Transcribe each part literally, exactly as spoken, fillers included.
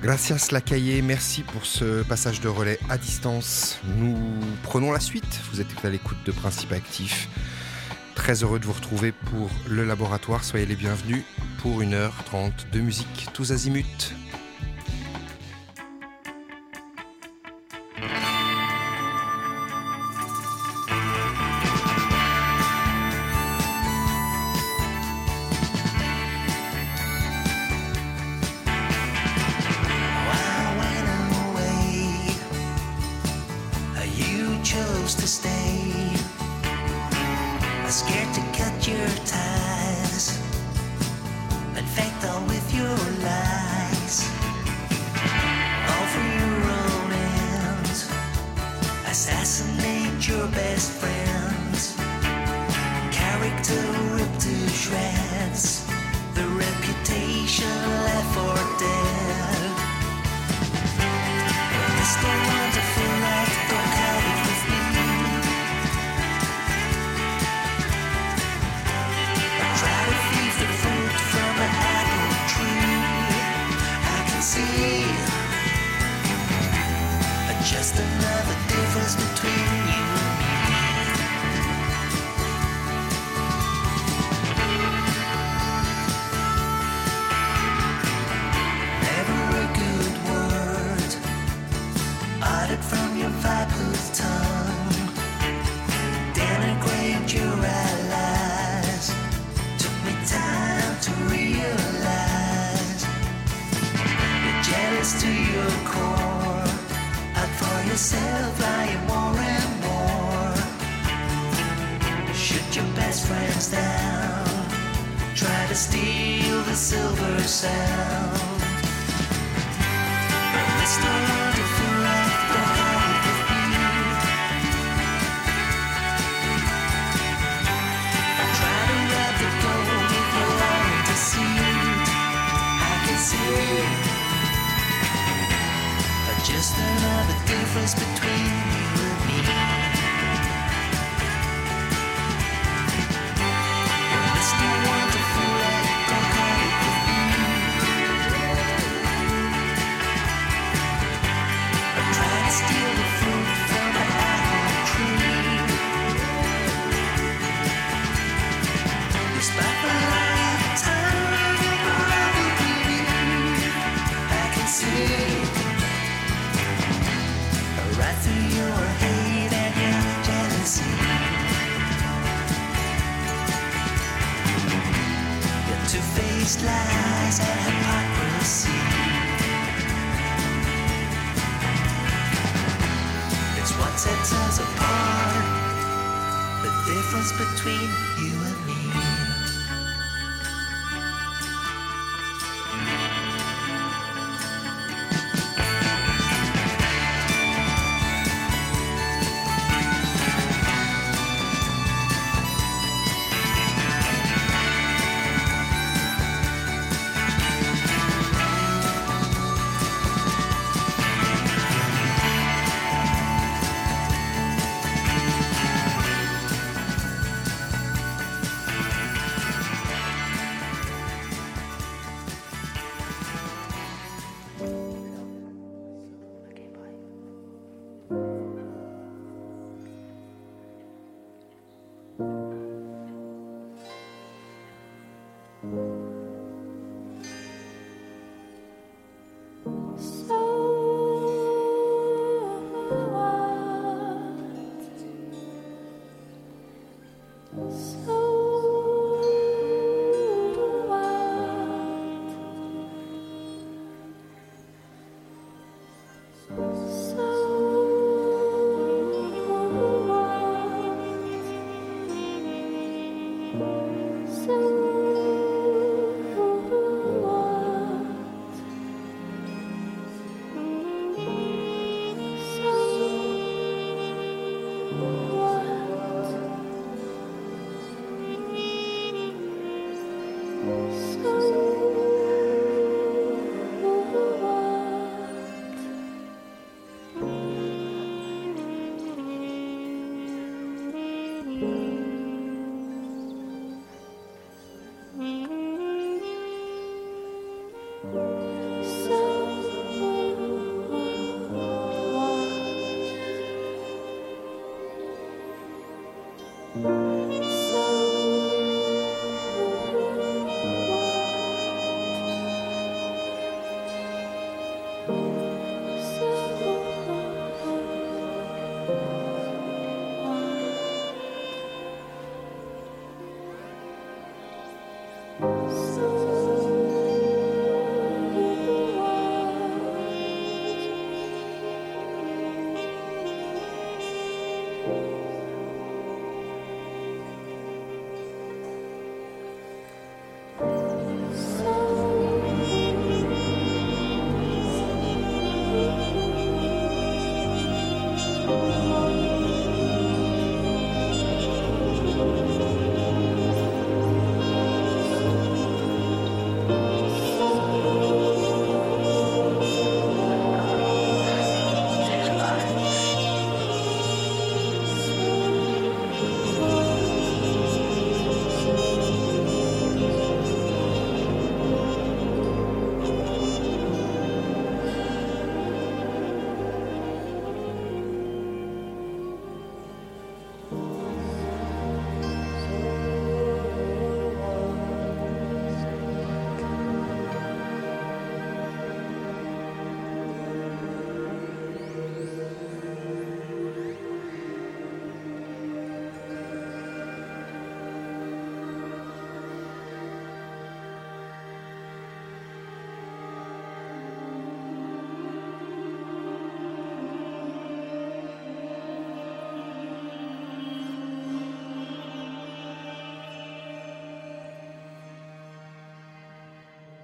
Gracias Lacaillé, merci pour ce passage de relais à distance. Nous prenons la suite, vous êtes à l'écoute de Principe Actif. Très heureux de vous retrouver pour le laboratoire, soyez les bienvenus pour une heure trente de musique tous azimuts.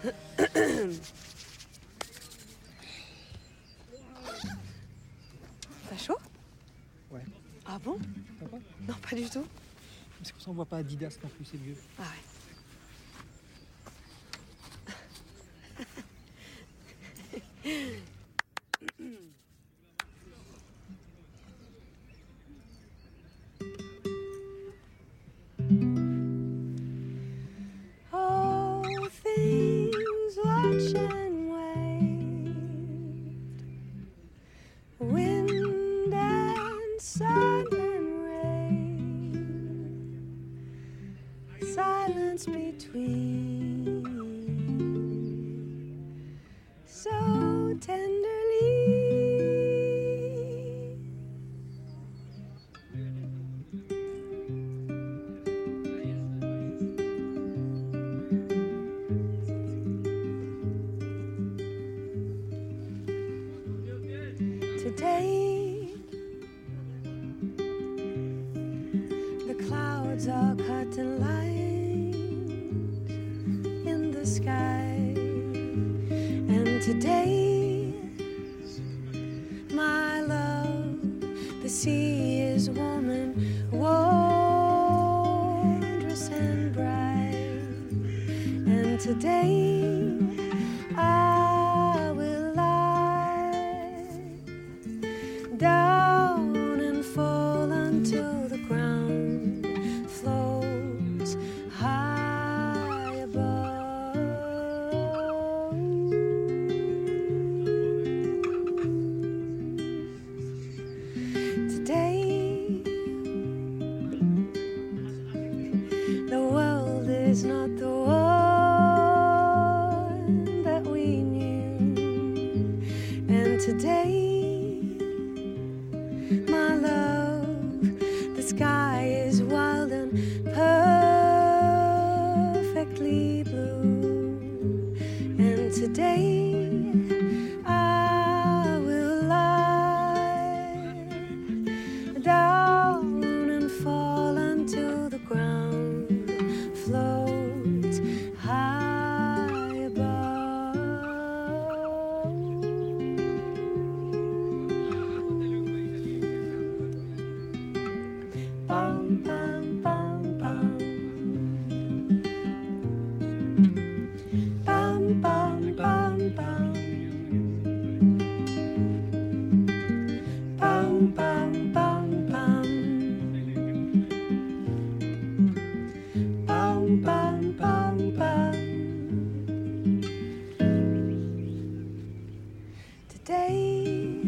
T'as chaud? Ouais. Ah bon? Ça va? Non, pas du tout. C'est pour ça qu'on voit pas Adidas non plus, c'est vieux. Ah ouais. All things watch and wait, wind and sun and rain, silence between, so tenderly. Today, the clouds are cutting lines in the sky, and today, my love, the sea is warm and wondrous and bright, and today I will lie down and fall until the ground floats high above. Today, the world is not the one that we knew, and today, my love, the sky is wild and perfectly blue, and today I will lie down and fall until the ground floats high above. Bum, bum, bum, bum. Bum, bum, bum, bum. Bum, bum, bum, bum. Bum, bum, bum, bum. Today,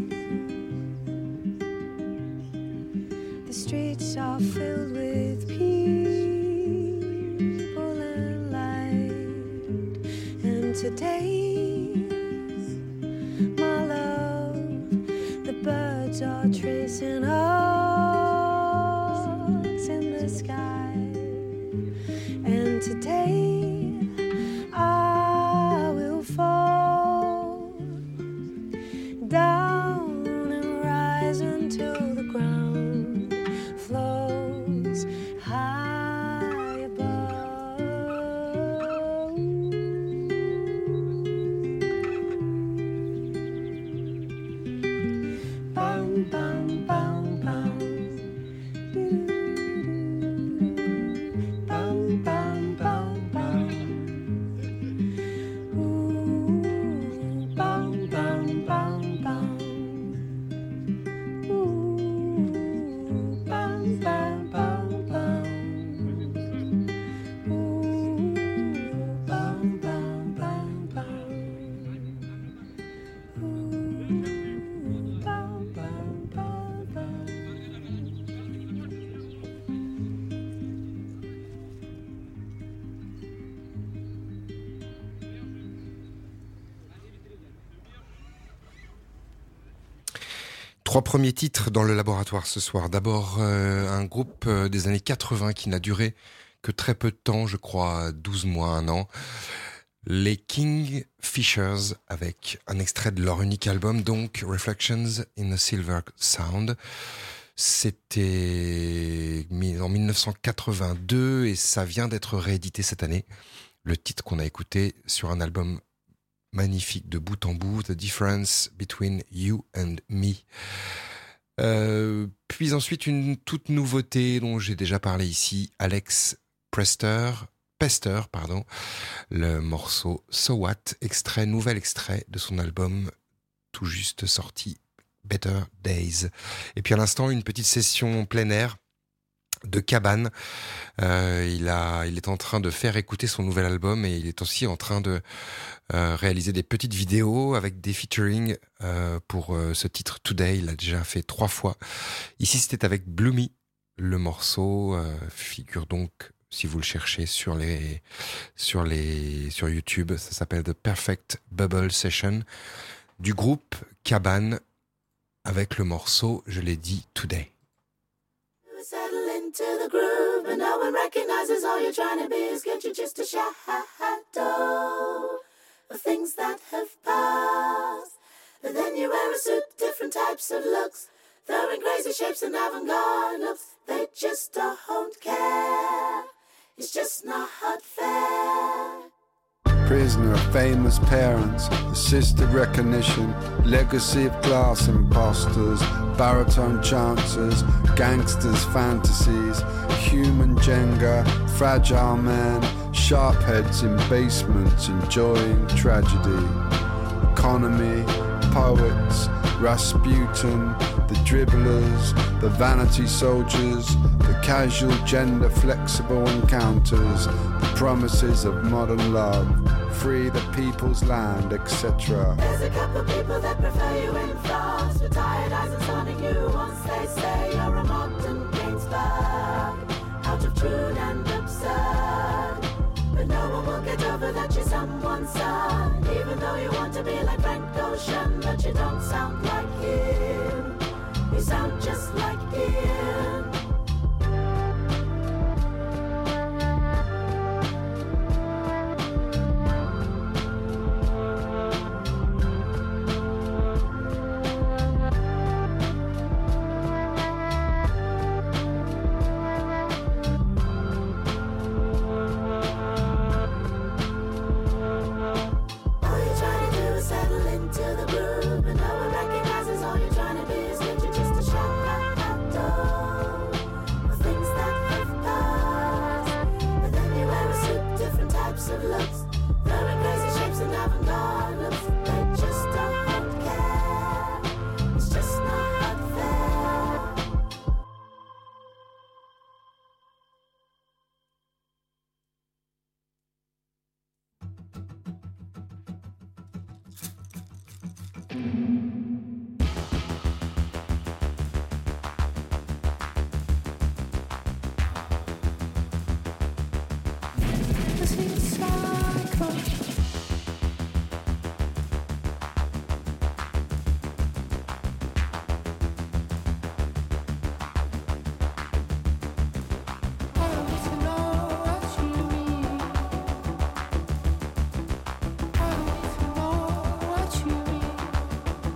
the streets are filled with people and light, and today, my love, the birds are tracing arcs in the sky, and today I will fall down and rise until the ground flows high above. Bum, bum, bum, bum. Doo-doo-doo. Bum, bum, bum, bum. Ooh, bum, bum, bum, bum. Ooh, bum, bum, bum, bum. Ooh, bum, bum, bum, bum. Ooh, bum, bum, bum, bum. Trois premiers titres dans le laboratoire ce soir. D'abord, euh, un groupe euh, des années quatre-vingts qui n'a duré que très peu de temps, je crois douze mois, un an. Les Kingfishers, avec un extrait de leur unique album, donc Reflections in a Silver Sound. C'était en mille neuf cent quatre-vingt-deux et ça vient d'être réédité cette année le titre qu'on a écouté sur un album magnifique de bout en bout, The Difference Between You and Me. Euh, puis ensuite une toute nouveauté dont j'ai déjà parlé ici, Alex Prester, Pester, pardon, le morceau So What, extrait, nouvel extrait de son album tout juste sorti, Better Days. Et puis à l'instant, une petite session plein air de Cabane. Euh, il, a, il est en train de faire écouter son nouvel album et il est aussi en train de euh, réaliser des petites vidéos avec des featuring euh, pour euh, ce titre Today. Il l'a déjà fait trois fois. Ici, c'était avec Bloomy. Le morceau euh, figure donc, si vous le cherchez sur les sur les sur YouTube, ça s'appelle The Perfect Bubble Session du groupe Cabane avec le morceau, je l'ai dit, Today. To the groove, but no one recognizes all you're trying to be is get you just a shadow of things that have passed. But then you wear a suit, different types of looks, throwing crazy shapes and avant-garde looks. They just don't care. It's just not fair. Prisoner of famous parents, assisted recognition, legacy of class imposters, baritone chances, gangsters' fantasies, human Jenga, fragile man, sharp heads in basements enjoying tragedy. Economy, poets, Rasputin, the dribblers, the vanity soldiers, the casual gender flexible encounters, the promises of modern love, free the people's land, et cetera. There's a couple people that prefer you in France, with tired eyes and sounding you once they say you're a modern Gainsbourg, out of tune and absurd. But no one will get over that you're someone's son, even though you want to be like Frank Ocean, but you don't sound like him. You sound just like him. What you mean?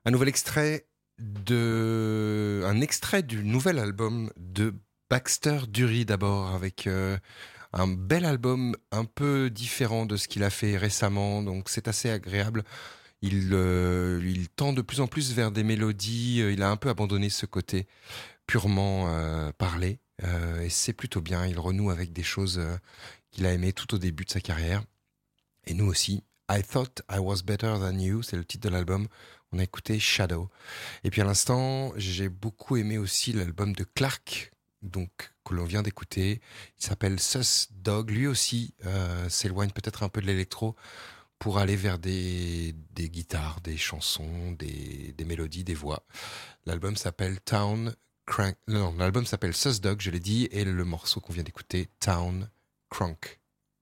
Un nouvel extrait de, un extrait du nouvel album de Baxter Dury d'abord, avec euh, un bel album un peu différent de ce qu'il a fait récemment, donc c'est assez agréable. Il, euh, il tend de plus en plus vers des mélodies, il a un peu abandonné ce côté purement euh, parlé, euh, et c'est plutôt bien, il renoue avec des choses euh, qu'il a aimées tout au début de sa carrière, et nous aussi. I Thought I Was Better Than You, c'est le titre de l'album. On a écouté Shadow. Et puis à l'instant, j'ai beaucoup aimé aussi l'album de Clark, donc que l'on vient d'écouter. Il s'appelle Sus Dog. Lui aussi euh, s'éloigne peut-être un peu de l'électro pour aller vers des, des guitares, des chansons, des, des mélodies, des voix. L'album s'appelle Town Crank. Non, l'album s'appelle Sus Dog, je l'ai dit, et le morceau qu'on vient d'écouter, Town Crunk.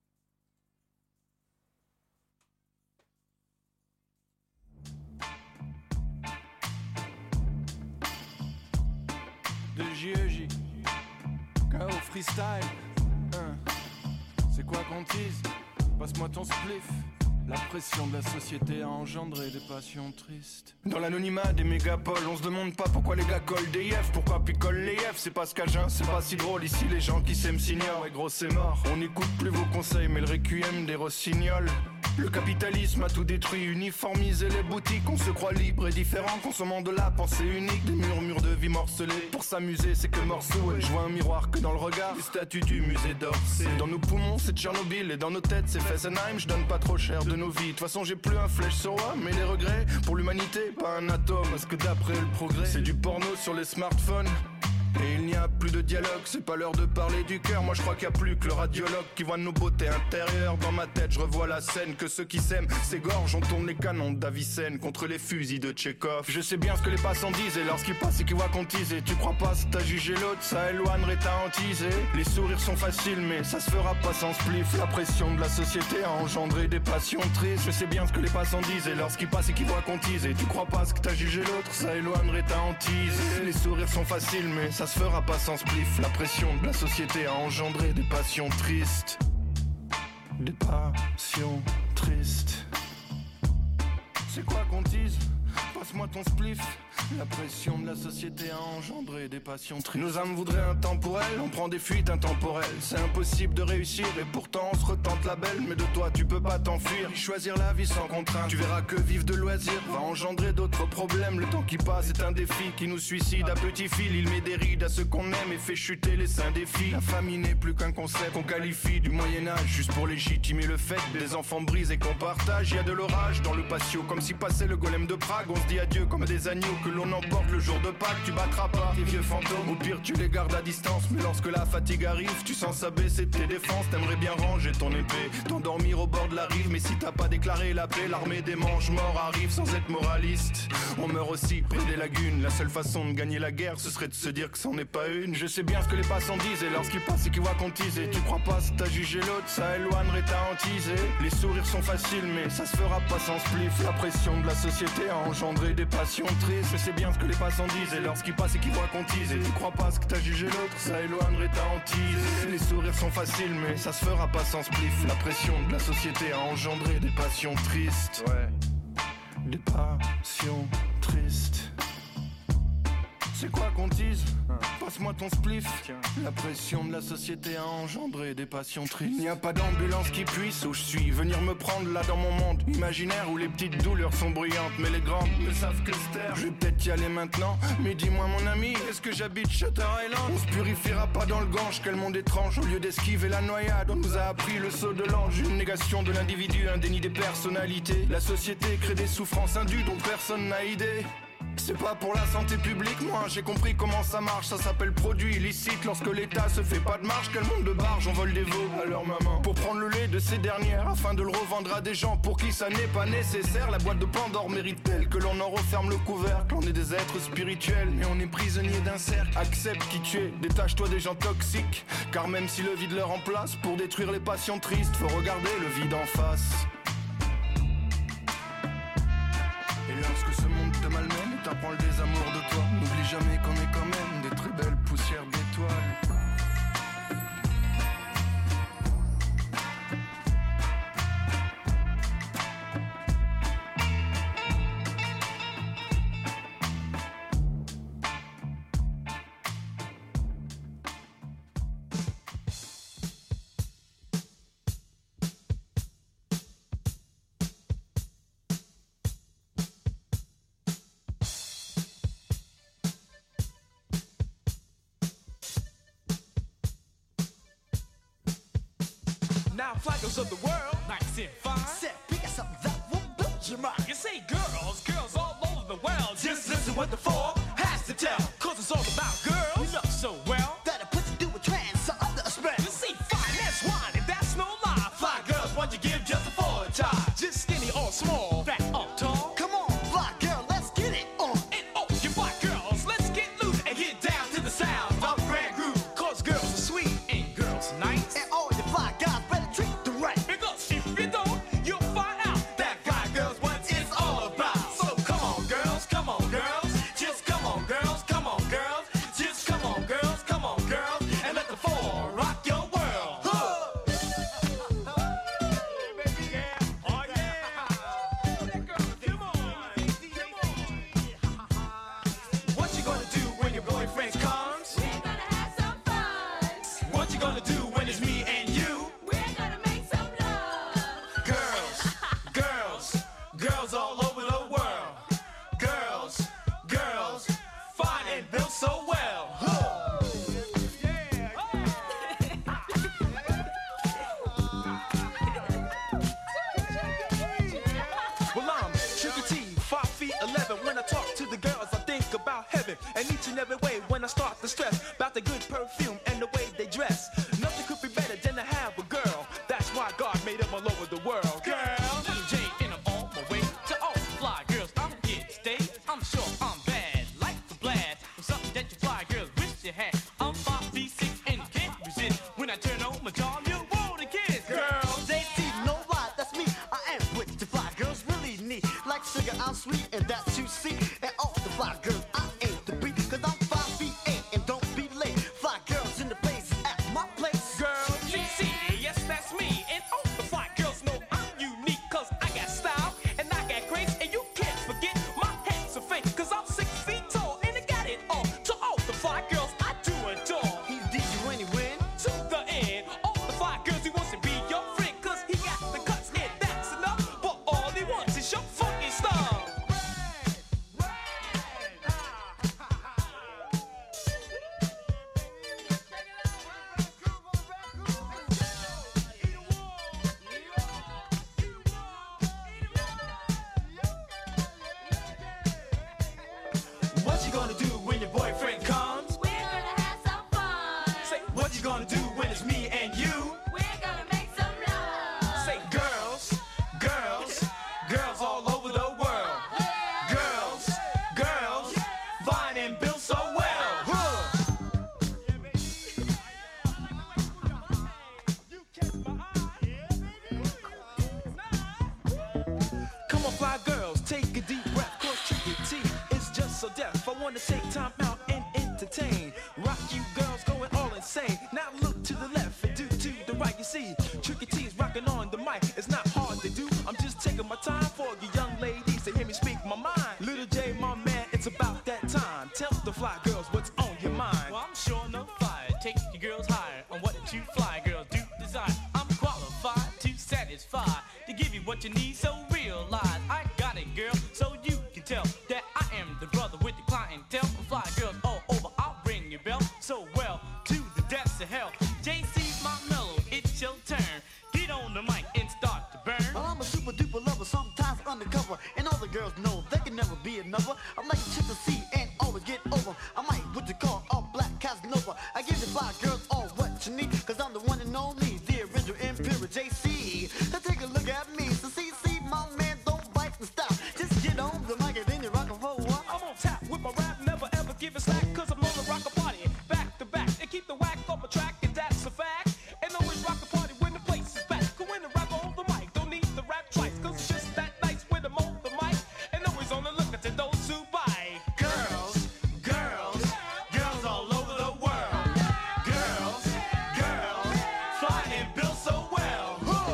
De J E J, K O freestyle, hein. C'est quoi qu'on tease? Passe-moi ton spliff. La pression de la société a engendré des passions tristes. Dans l'anonymat des mégapoles, on se demande pas pourquoi les gars collent des yefs. Pourquoi picolent les yefs? C'est pas ce qu'Agen, c'est pas si drôle. Ici les gens qui s'aiment s'ignorent, et gros c'est mort. On n'écoute plus vos conseils mais le requiem des rossignols. Le capitalisme a tout détruit, uniformisé les boutiques. On se croit libre et différent, consommant de la pensée unique. Des murmures de vie morcelés, pour s'amuser c'est que morceau. Et je vois un miroir que dans le regard, les statues du musée d'Orsay. Dans nos poumons c'est Tchernobyl et dans nos têtes c'est Fessenheim. Je donne pas trop cher de nos vies, de toute façon j'ai plus un flèche sur moi. Mais les regrets, pour l'humanité, pas un atome. Parce que d'après le progrès, c'est du porno sur les smartphones. Et il n'y a plus de dialogue, c'est pas l'heure de parler du cœur. Moi je crois qu'il n'y a plus que le radiologue qui voit nos beautés intérieures. Dans ma tête je revois la scène, que ceux qui s'aiment s'égorgent. On tourne les canons d'Avicenne contre les fusils de Tchekhov. Je sais bien ce que les passants disent et lorsqu'ils passent et qu'ils voient qu'on tease. Et tu crois pas si t'as jugé l'autre, ça éloignerait ta hantise. Les sourires sont faciles mais ça se fera pas sans spliff. La pression de la société a engendré des passions tristes. Je sais bien ce que les passants disent et lorsqu'ils passent et qu'ils voient qu'on tease. Et tu crois pas ce que t'as jugé l'autre, ça éloignerait ta hantise. Les sourires sont faciles mais ça se fera pas sans spliff. La pression de la société a engendré des passions tristes. Des passions tristes. C'est quoi qu'on tease? Passe-moi ton spliff. La pression de la société a engendré des passions tristes. Nos âmes voudraient un temporel, on prend des fuites intemporelles. C'est impossible de réussir et pourtant on se retente la belle. Mais de toi tu peux pas t'enfuir, choisir la vie sans contrainte. Tu verras que vivre de loisirs va engendrer d'autres problèmes. Le temps qui passe est un défi qui nous suicide à petit fil. Il met des rides à ceux qu'on aime et fait chuter les seins des filles. La famille n'est plus qu'un concept qu'on qualifie du Moyen-Âge, juste pour légitimer le fait des enfants brisés qu'on partage. Y a de l'orage dans le patio, comme si passait le golem de Prague. On se dit adieu comme des agneaux que l'on emporte le jour de Pâques. Tu battras pas tes vieux fantômes, au pire tu les gardes à distance. Mais lorsque la fatigue arrive, tu sens s'abaisser tes défenses. T'aimerais bien ranger ton épée, t'endormir au bord de la rive. Mais si t'as pas déclaré la paix, l'armée des mange-morts arrive sans être moraliste. On meurt aussi près des lagunes. La seule façon de gagner la guerre, ce serait de se dire que c'en est pas une. Je sais bien ce que les passants disent et lorsqu'ils passent et qu'ils voient qu'on tease. Et tu crois pas si t'as jugé l'autre, ça éloignerait ta hantise. Les sourires sont faciles mais ça se fera pas sans spliff. La pression de la société a engendré des passions tristes. Je sais bien ce que les passants disent et lorsqu'ils passent et qu'ils voient qu'on tease. Et tu crois pas ce que t'as jugé l'autre, ça éloignerait ta hantise. Les sourires sont faciles mais ça se fera pas sans spliff. La pression de la société a engendré des passions tristes. Ouais, des passions tristes. C'est quoi qu'on tease? Passe-moi ton spliff. La pression de la société a engendré des passions tristes. Il n'y a pas d'ambulance qui puisse où je suis venir me prendre là dans mon monde imaginaire où les petites douleurs sont bruyantes mais les grandes ne savent que se taire. Je vais peut-être y aller maintenant, mais dis-moi mon ami, est-ce que j'habite Shutter Island? On se purifiera pas dans le Gange, quel monde étrange. Au lieu d'esquiver la noyade, on nous a appris le saut de l'ange. Une négation de l'individu, un déni des personnalités. La société crée des souffrances indues dont personne n'a idée. C'est pas pour la santé publique, moi j'ai compris comment ça marche. Ça s'appelle produit illicite lorsque l'État se fait pas de marge. Quel monde de barge, on vole des veaux à leur maman pour prendre le lait de ces dernières afin de le revendre à des gens pour qui ça n'est pas nécessaire. La boîte de Pandore mérite-t-elle que l'on en referme le couvercle? On est des êtres spirituels mais on est prisonniers d'un cercle. Accepte qui tu es, détache-toi des gens toxiques. Car même si le vide leur remplace, pour détruire les passions tristes, faut regarder le vide en face. Et lorsque ce monde te malmène et t'apprend le désamour de toi, n'oublie jamais qu'on est quand même des très belles poussières d'étoiles. now, fly girls of the world, nice and fine. Said, pick us something that will build your mind. You say girls, girls all over the world. Just listen what the four has to tell. Cause it's all about girls. We know so well that it puts to do with trans, so under a spell. You see, fine, that's wine, and that's no lie. Fly girls, why'd you give just a four tie? Just skinny or small, fat or tall. Come on, fly girl, let's get it on. And oh, you fly girls, let's get loose and get down to the sound of Grand Groove. Cause girls are sweet and girls are nice. And all you fly guys better treat them right. Because if you don't, you'll find out that fly girls what it's all about. So come on girls, come on girls, just come on girls, come on girls, just come on girls, come on girls, and let the four rock your world. Huh. Oh yeah, come on. What you gonna do when your boyfriend comes? We're gonna have some fun. What you gonna do when it's me and you? We're gonna make some love. Girls, girls, girls all over the world. Girls, girls, fine and built so well. Huh. Well, I'm Sugar T, five feet eleven. When I talk to the girls, I think about heaven. And each and every way when I start to stress about the good perfume and the way they dress. Nothing could be better than to have a girl. That's why God made them all over the world. Girl, D J and I'm on my way to all the fly girls. I'm here to stay. I'm sure I'm bad, like the blast. From something that you fly girls wish you had. I'm five feet six and can't resist. When I turn on my charm, you roll the kids. Girls, J T, know why? That's me. I am with the fly girls, really neat. Like sugar, I'm sweet, and that's you see. And all the fly girls, I aim to beat. Cause I'm five feet eight and don't be late. Fly girls in the place at my place. girl, C C, yes that's me. And all the fly girls know I'm unique. Cause I got style and I got grace. And you can't forget my hands are fake. Cause I'm six feet tall and I got it all. To all the fly girls I do adore. He's D J when he win. To the end, all the fly girls he wants to be your friend. Cause he got the cuts and that's enough. But all he wants is your funky stuff. What you gonna do when your boyfriend comes? We're gonna have some fun. Say, what you gonna do when it's me and you? We're gonna make some love. Say, girls, girls, girls all over the world. Girls, girls, fine and built so well. Huh. Come on, fly girls, take a deep breath. Cause Tricky T is just so deaf. I wanna take time out and entertain. Rock you girls going all insane. Now look to the left and do to the right. You see, Tricky T is rocking on the mic. It's not hard to do. I'm just taking my time for you young ladies to hear me speak my mind. Little J, my man, it's about that time. Tell the fly girls what's on your mind. Well, I'm sure enough fire. Take your girls higher on what you fly girls do desire. I'm qualified to satisfy, to give you what you need. So realize I got it, girl. So you can tell that I am the brother with the clientele. Fly girls all over, I'll ring your bell. So well to the depths of hell. J C's my mellow, it's your turn. Get on the mic and start to burn. Well, I'm a super duper lover, sometimes undercover. And all the girls know they can never be another. I'm like a chick to see and always get over. I might what you call all black Casanova. I give the fly girls all what you need. Cause I'm the one and only, the original imperial J C. Now take a look at me. So C C, my man, don't bite and stop. Just get on the mic and then you rock and roll. I'm on tap with my rap, never ever give it slack. Cause I'm on the rock a party, back to back. And keep the whack on my track, and that's a fact. And always rock a party when the place is back. Go in and rap on the mic, don't need the rap twice. Cause it's just that nice when I'm on the mic. And always on the lookout to those who buy. Girls, girls, girls all over the world. Girls, girls, fly and built so well. Huh.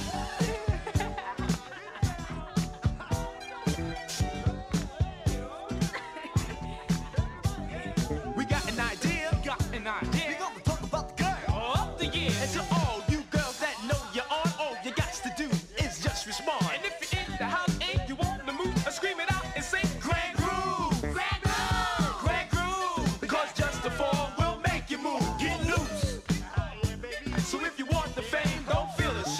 We got an idea, got an idea. We gonna talk about the girl. Of the year. And to all you girls that know you're on, all you got to do is just respond. And if you're in the house and you want to move, scream it out and say, Grand Groove! Grand Groove! Grand Groove! Because just the four will make you move. Get loose. So if you want the fame, don't feel ashamed.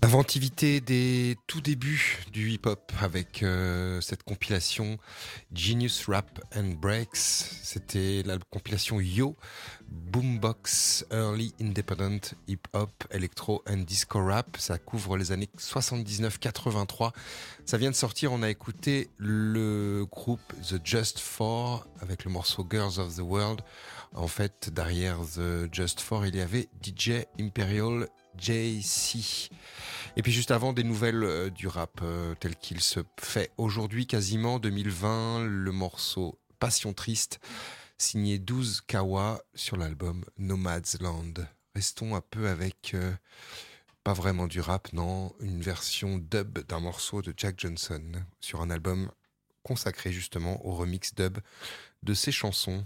Inventivité des tout débuts du hip-hop avec euh, cette compilation Genius Rap and Breaks. C'était la compilation Yo, Boombox Early Independent Hip Hop, Electro and Disco Rap. Ça couvre les années soixante-dix-neuf quatre-vingt-trois. Ça vient de sortir, on a écouté le groupe The Just Four avec le morceau Girls of the World. En fait, derrière The Just Four, il y avait D J Imperial J C. Et puis juste avant, des nouvelles euh, du rap euh, tel qu'il se fait aujourd'hui, quasiment deux mille vingt, le morceau Passion Triste, signé douze Kawa sur l'album Nomadsland. Restons un peu avec, euh, pas vraiment du rap, non, une version dub d'un morceau de Jack Johnson sur un album consacré justement au remix dub de ses chansons.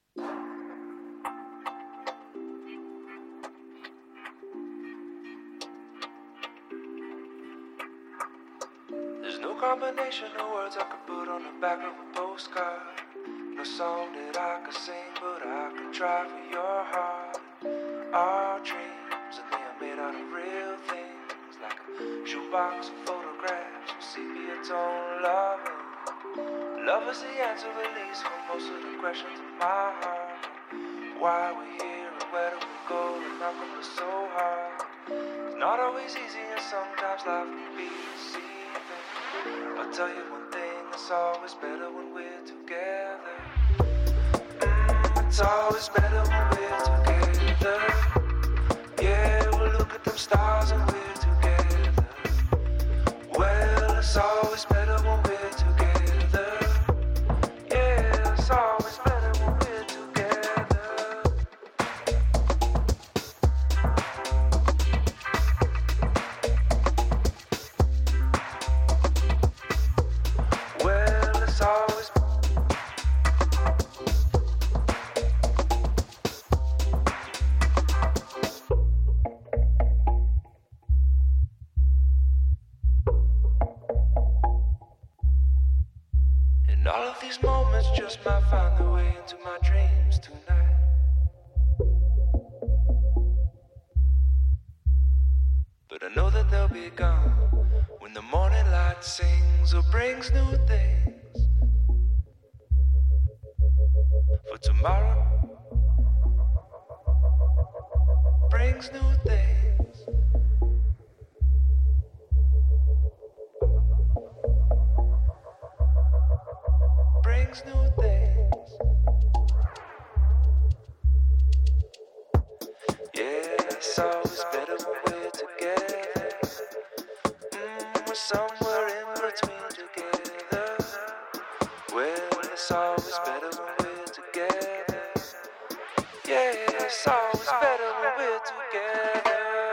Combination of words I could put on the back of a postcard. No song that I could sing, but I could try for your heart. Our dreams, and they are made out of real things, like a shoebox of photographs with sepia tone loving. Love is the answer, at least, for most of the questions in my heart. Why we're here and where do we go, and how come it's so hard? It's not always easy, and sometimes life can be deceiving. I'll tell you one thing, it's always better when we're together. Mm, it's always better when we're together. Yeah, we'll look at them stars and we're together. Well, it's always better when we're together. Yeah, it's always better when we're together. Well, it's always and all of these moments just might find their way into my dreams tonight. But I know that they'll be gone when the morning light sings or brings new things. For tomorrow brings new things. Brings new things. Yeah, it's always better when we're together. Mm, we're somewhere in between together. Well, it's always better when we're together. Yeah, it's always better when we're together.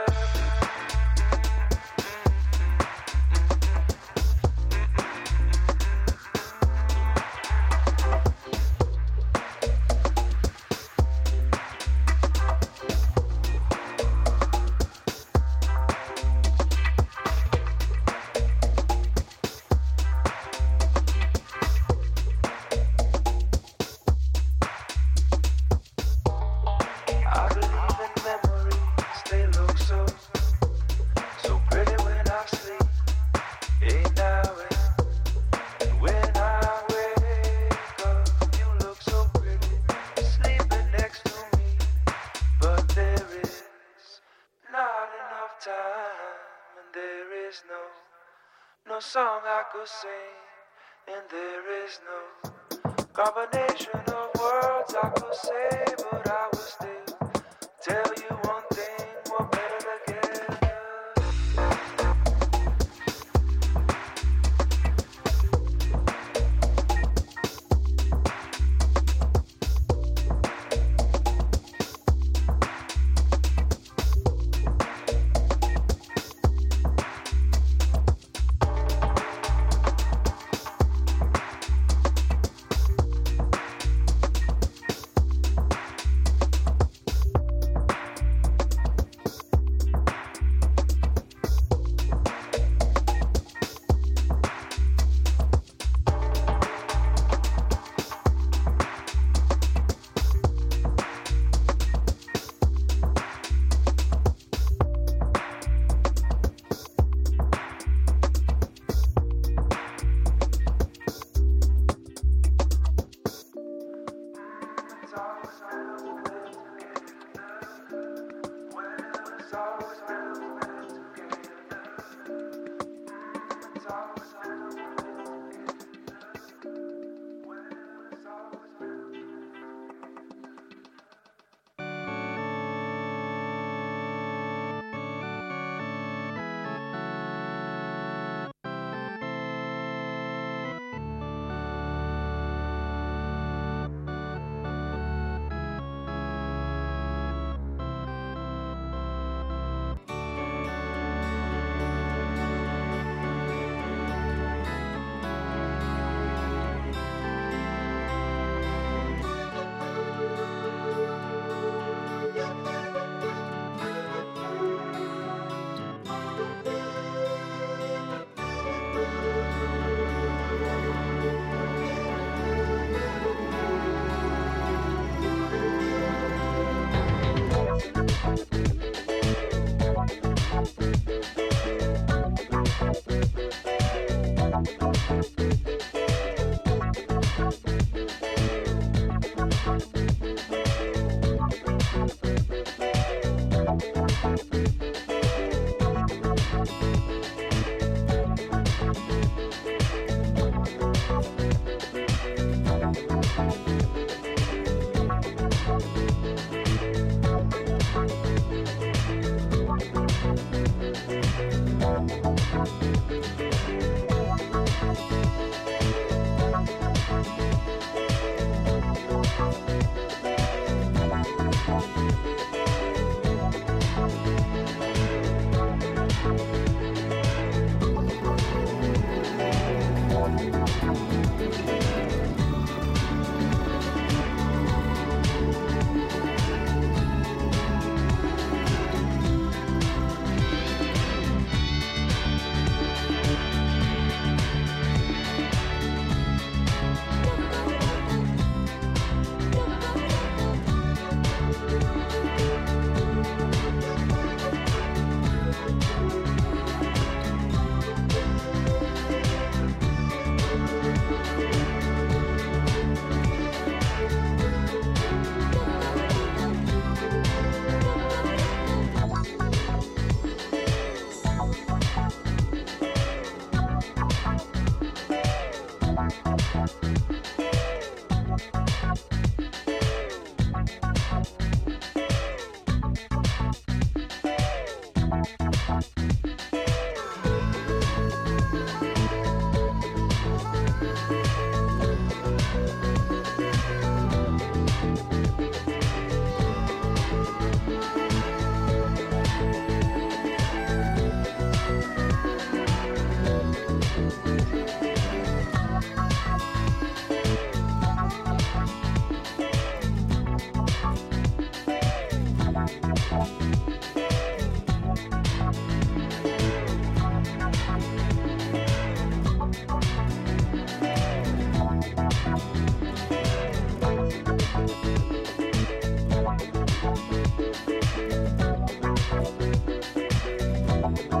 I believe in memories, they look so, so pretty when I sleep. Hey now and when I wake up, you look so pretty, sleeping next to me. But there is not enough time, and there is no, no song I could sing, and there is no combination of words I could say, but I will still tell you one thing, we're better together.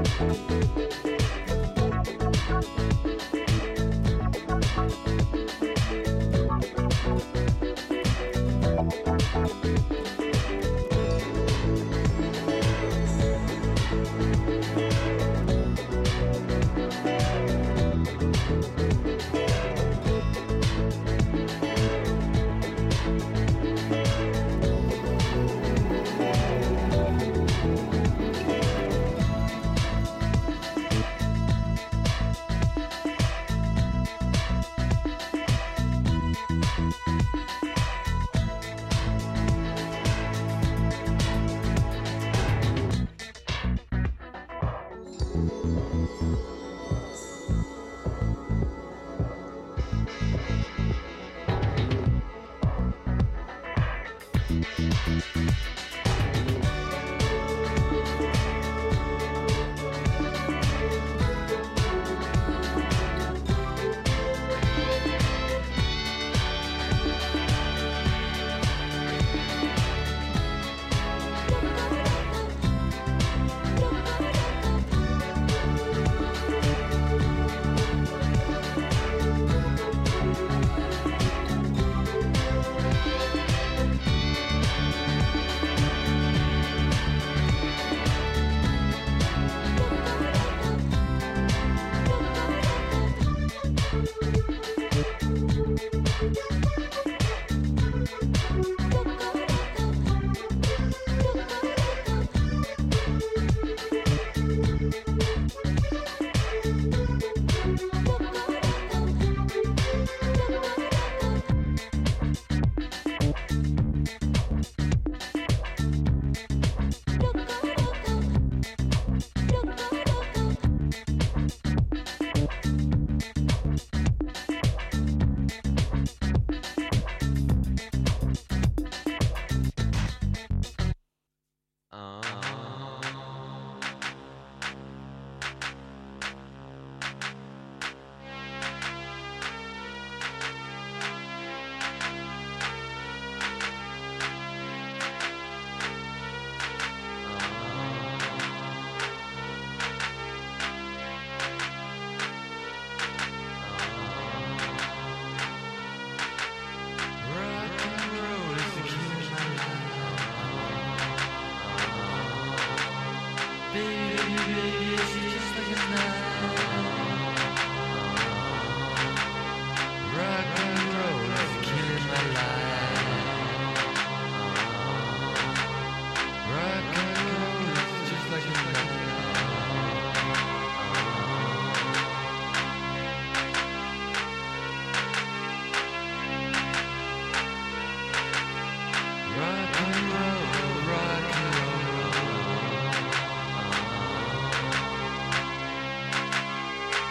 Rock and roll, rock and roll.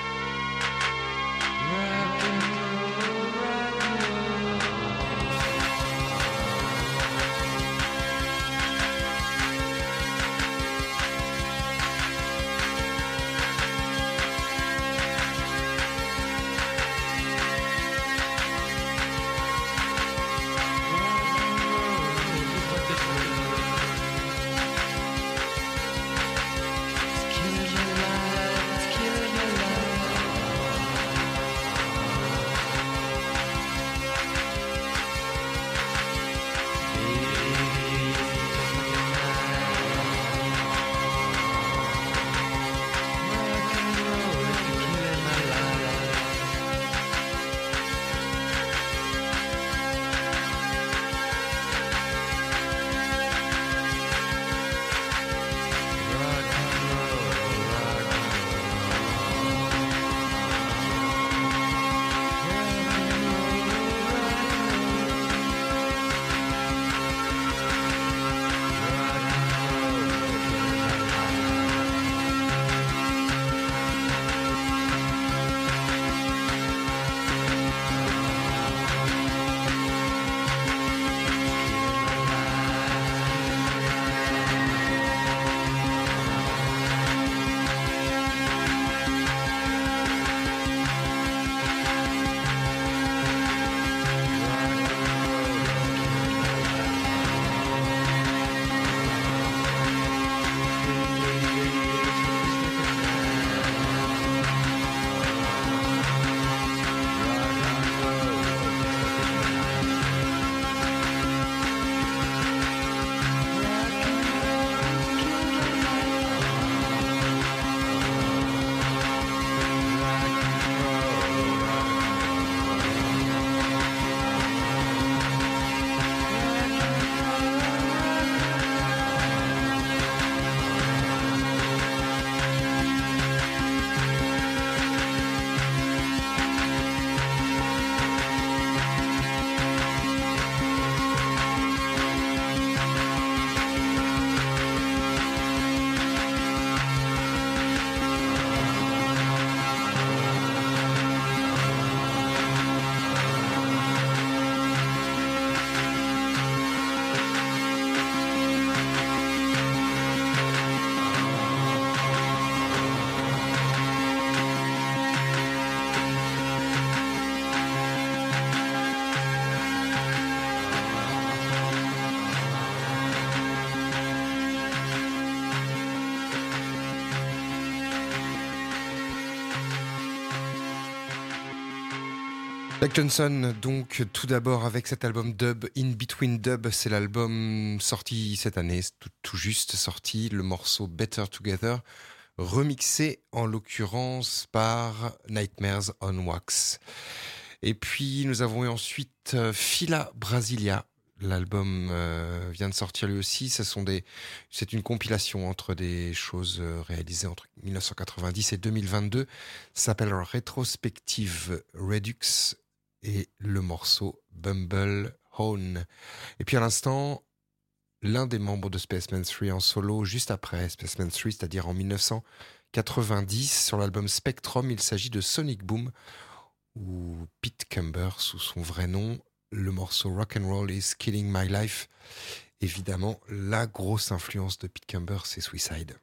Jack Johnson, donc tout d'abord avec cet album Dub, In Between Dub, c'est l'album sorti cette année, tout, tout juste sorti, le morceau Better Together, remixé en l'occurrence par Nightmares on Wax. Et puis nous avons eu ensuite euh, Fila Brasilia. L'album euh, vient de sortir lui aussi. Ce sont des, c'est une compilation entre des choses euh, réalisées entre dix-neuf cent quatre-vingt-dix et deux mille vingt-deux. Ça s'appelle Rétrospective Redux et le morceau Bumble Hone. Et puis à l'instant, l'un des membres de Spaceman trois en solo juste après Spaceman trois, c'est-à-dire en dix-neuf cent quatre-vingt-dix, sur l'album Spectrum, il s'agit de Sonic Boom, ou Pete Cumber sous son vrai nom. Le morceau Rock'n'Roll is Killing My Life. Évidemment, la grosse influence de Pete Cumber, c'est Suicide.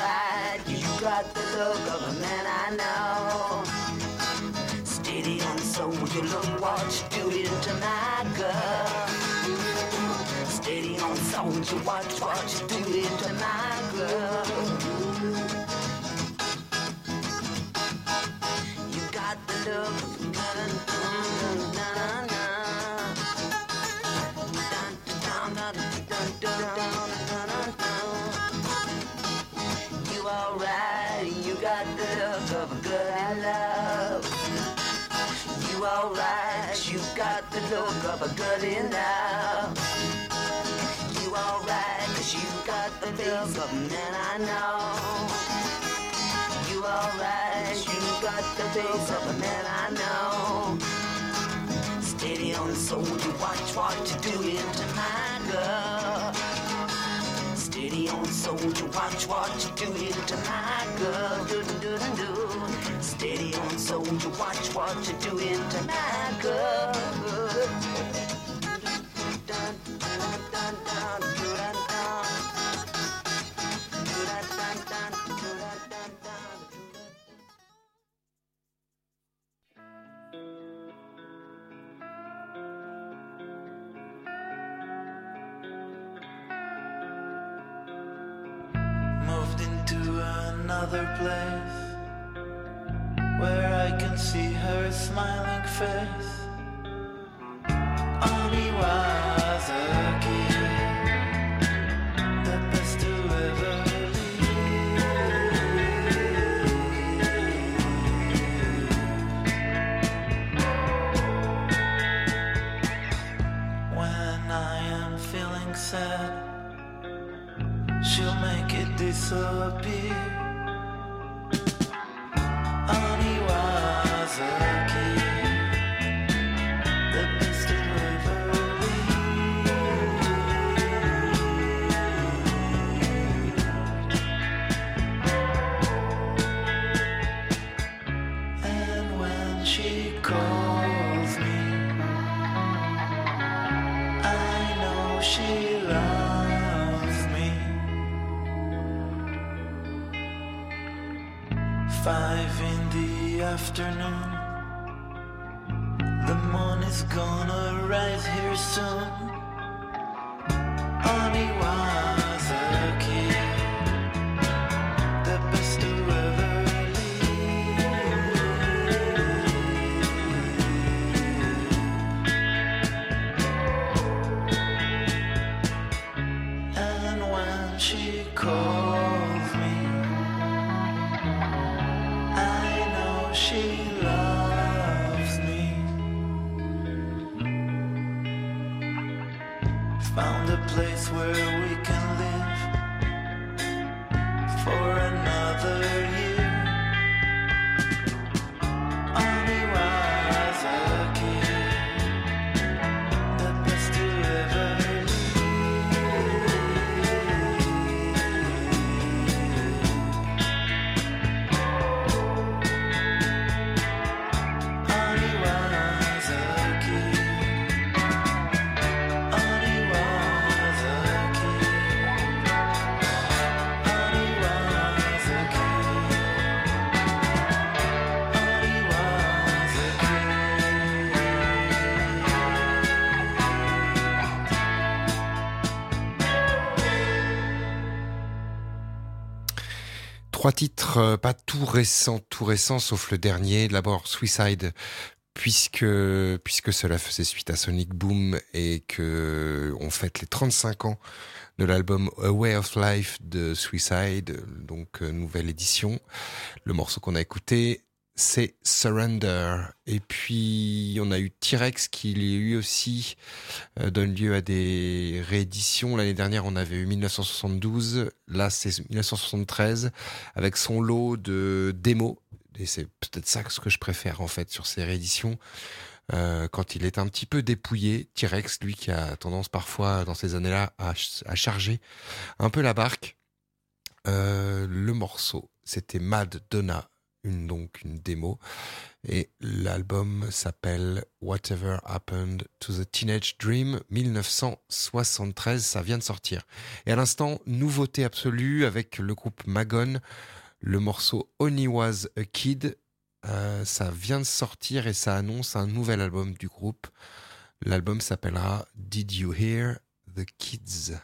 Steady on the soul, you look what you doing to my girl. Steady on soul, you watch what you doing to my girl. You got the look, na na na na na. You alright, you got the look of a girl in love. You alright, you got the look of a girl in love. You alright, cause you got the face of a man I know. You alright, you got the face of a man I know. Steady on the soul, you watch what you doing to my girl. Steady on the soul, you watch what you doing to my girl. Do do do do. Steady on the soul, you watch what you doing to my girl. Dun, dun, dun, dun, dun, dun, dun. Dun, dun, dun, dun, dun, dun. Moved into another place where I can see her smiling face. Only was a kid, the best to ever live. When I am feeling sad, she'll make it disappear. Only was a kid, the best to ever live. And when she calls me, I know she loves me. Five in the afternoon, the moon is gonna rise here soon. Only was a kid, the best to ever live. And when she calls me, she loves me. Found a place where we can live for another year. Only was a kid, the best to ever Trois titres, euh, pas tout récents, tout récents, sauf le dernier. D'abord Suicide, puisque puisque cela faisait suite à Sonic Boom et que on fête les trente-cinq ans de l'album A Way of Life de Suicide, donc euh, nouvelle édition. Le morceau qu'on a écouté, c'est Surrender. Et puis on a eu T-Rex qui lui aussi euh, donne lieu à des rééditions. L'année dernière on avait eu dix-neuf cent soixante-douze, là c'est dix-neuf cent soixante-treize avec son lot de démos. Et c'est peut-être ça ce que je préfère en fait sur ces rééditions. Euh, quand il est un petit peu dépouillé, T-Rex, lui qui a tendance parfois dans ces années-là à, à charger un peu la barque. Euh, le morceau, c'était Mad Donna, une, donc une démo, et l'album s'appelle Whatever Happened to the Teenage Dream, dix-neuf cent soixante-treize, ça vient de sortir. Et à l'instant, nouveauté absolue avec le groupe Magon, le morceau Only Was a Kid, Euh, ça vient de sortir et ça annonce un nouvel album du groupe. L'album s'appellera Did You Hear the Kids?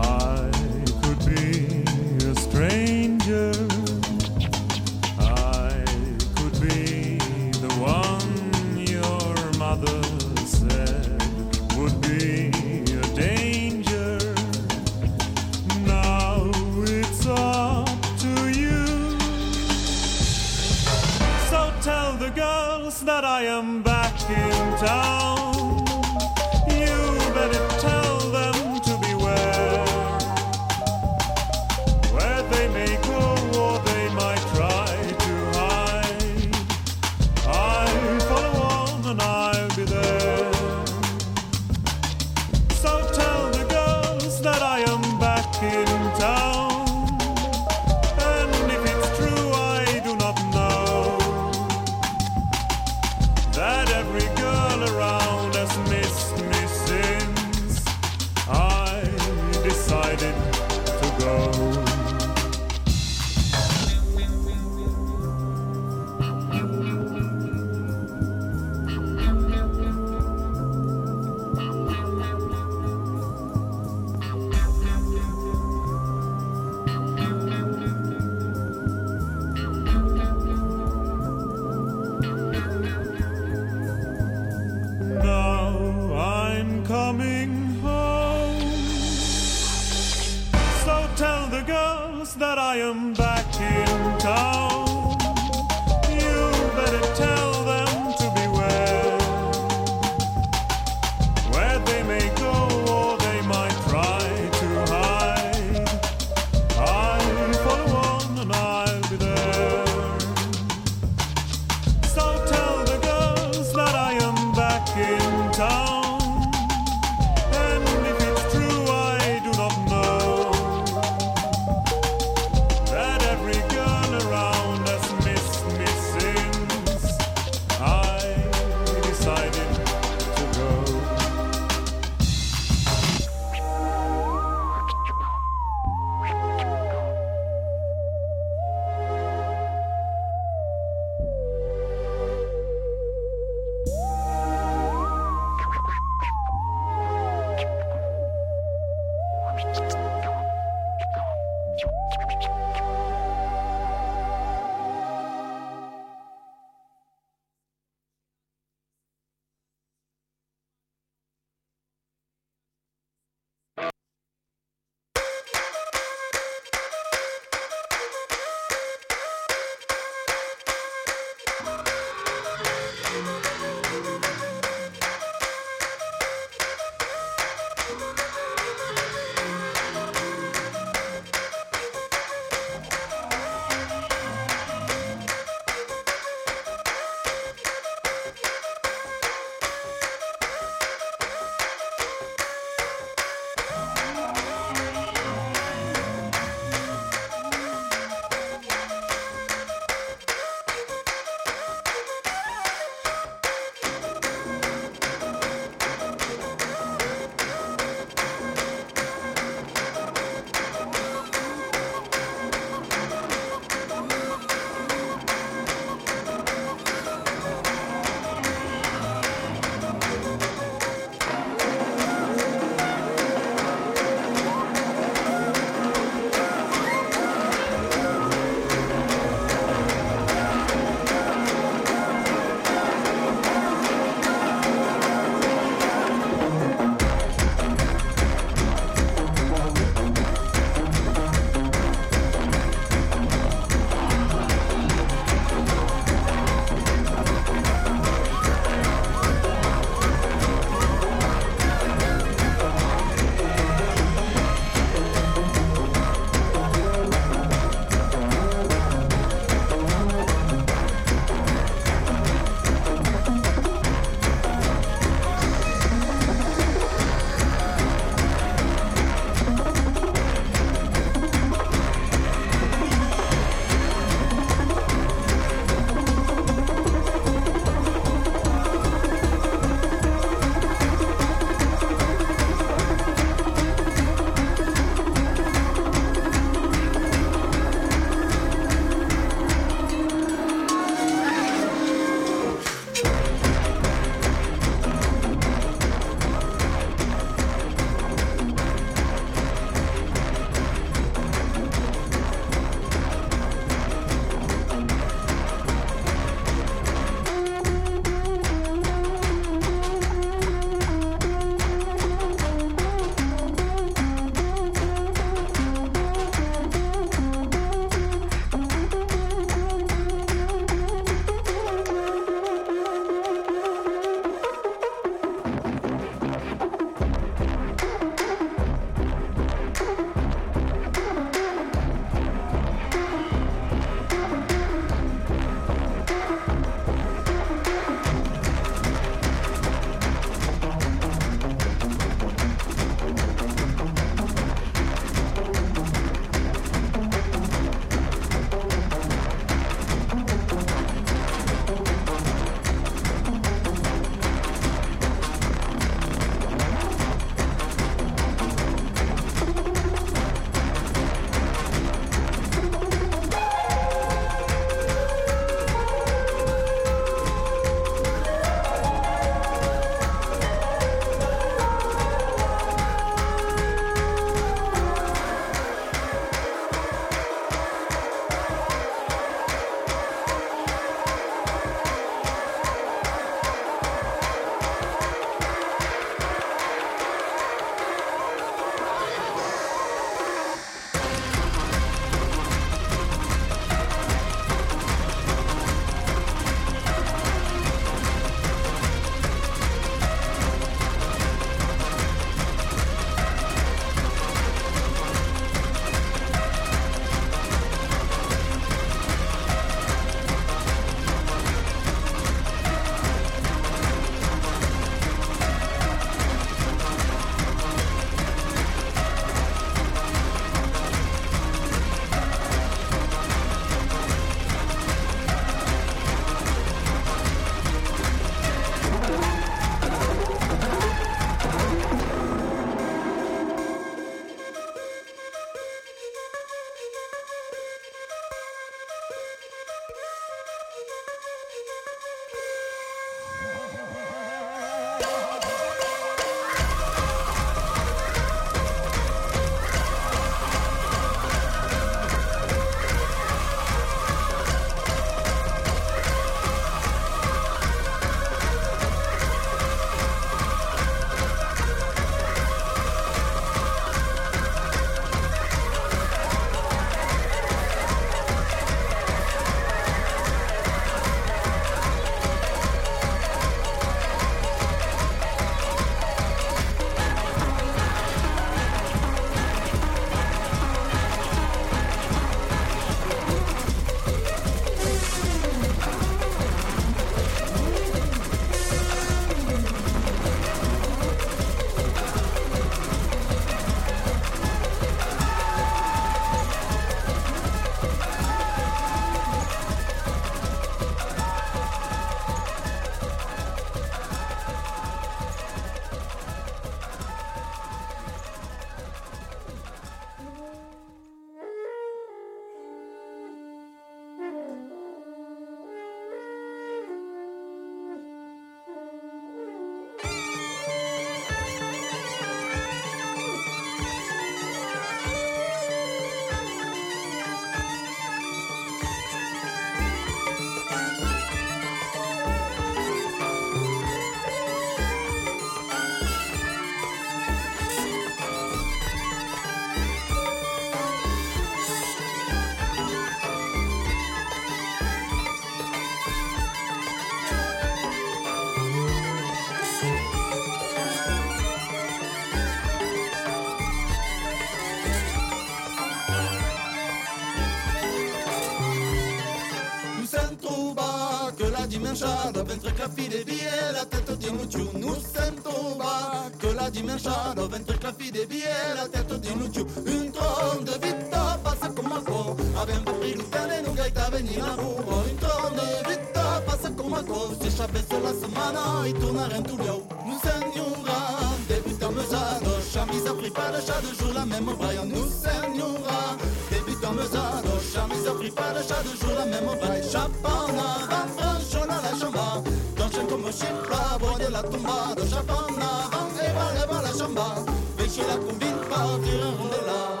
dimensione, ventre clapide vie, la tête di Luciu, nous sento va, que la dimensione, ventre clapide vie, la tête di Luciu, un tron de vita passa come un po', abbiamo prilutane, non gaita venire a rubo, un tron de vita passa come un po', se sapesse la settimana, e tornare in Tullio, nous seignora, débutons usado, chemise à fripa de chat de jour, la même braille, nous seignora, débutons usado, chemise à fripa de chat de jour, la même braille, chapana, van branchona la chamba, dansen como chipra, voglio la tombada, chapana, van e va leva la chamba, vesci la combine, partir en rondella.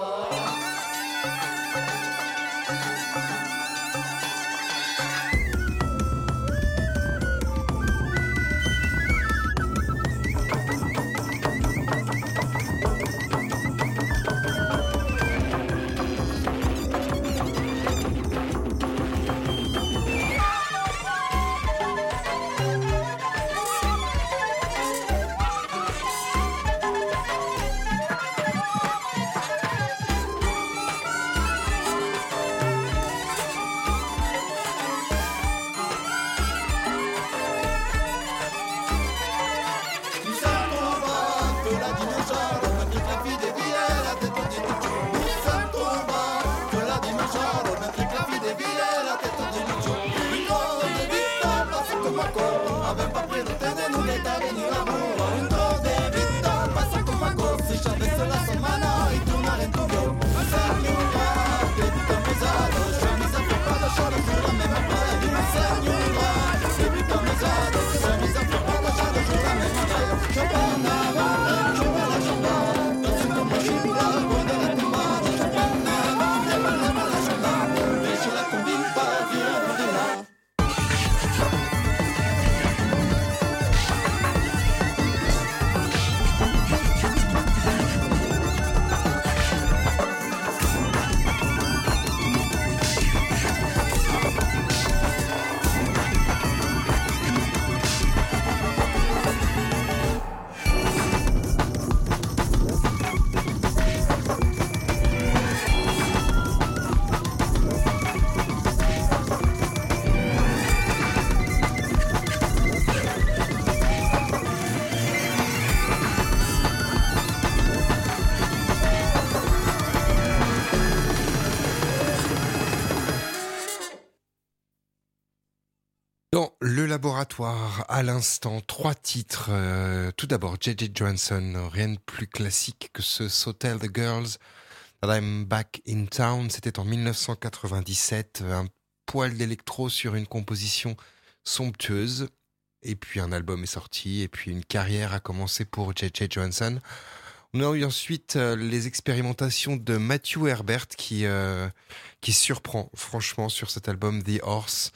Laboratoire, à l'instant, trois titres. Euh, tout d'abord, J J Johansson, rien de plus classique que ce So Tell the Girls That I'm Back in Town. C'était en dix-neuf cent quatre-vingt-dix-sept, un poil d'électro sur une composition somptueuse. Et puis un album est sorti, et puis une carrière a commencé pour J J Johansson. On a eu ensuite euh, les expérimentations de Matthew Herbert qui, euh, qui surprend franchement sur cet album The Horse.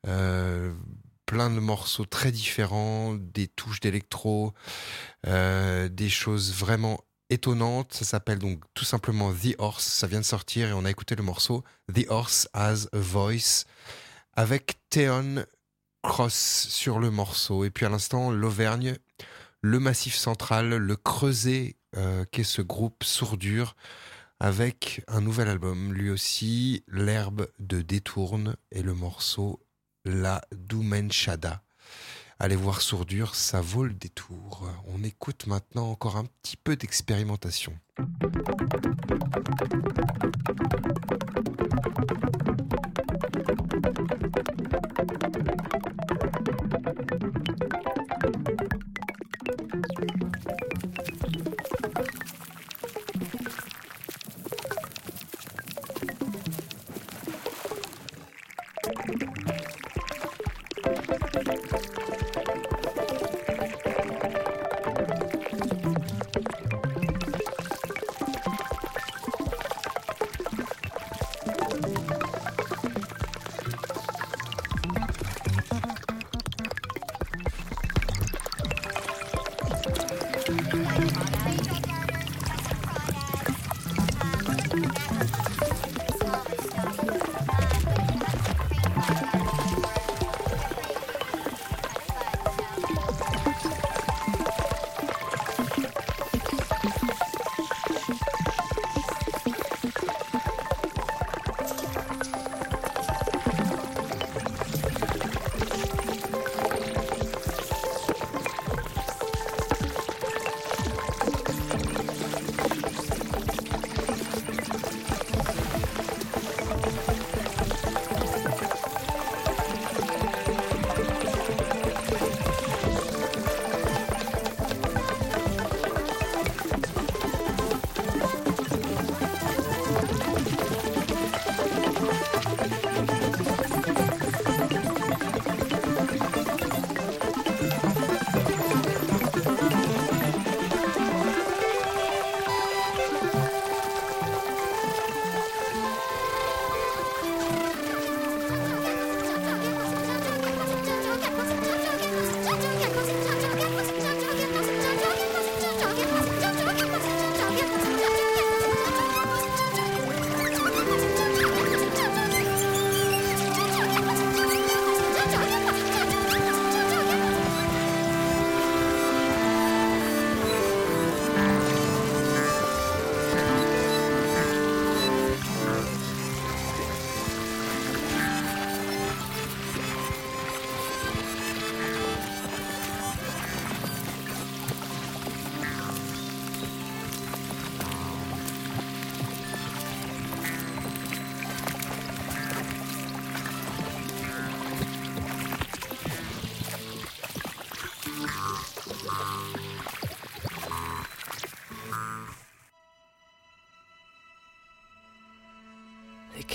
Euh, plein de morceaux très différents, des touches d'électro, euh, des choses vraiment étonnantes. Ça s'appelle donc tout simplement The Horse, ça vient de sortir et on a écouté le morceau The Horse Has a Voice avec Theon Cross sur le morceau. Et puis à l'instant, l'Auvergne, le Massif Central, le Creuset, euh, qu'est ce groupe Sourdure, avec un nouvel album, lui aussi, L'herbe de Détourne et le morceau La Doumenchada. Allez voir Sourdure, ça vaut le détour. On écoute maintenant encore un petit peu d'expérimentation.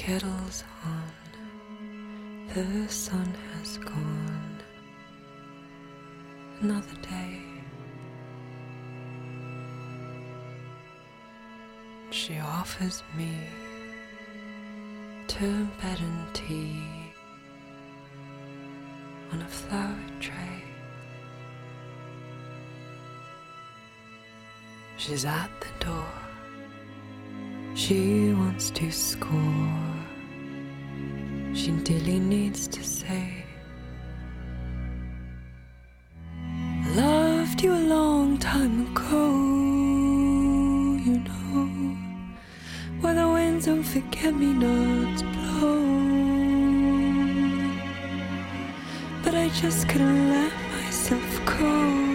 kettle's on, the sun has gone. Another day. She offers me turn bed and tea on a flower tray. She's at the door. She wants to score. She really needs to say, I loved you a long time ago, you know, where the winds don't forget me nots blow. But I just couldn't let myself go,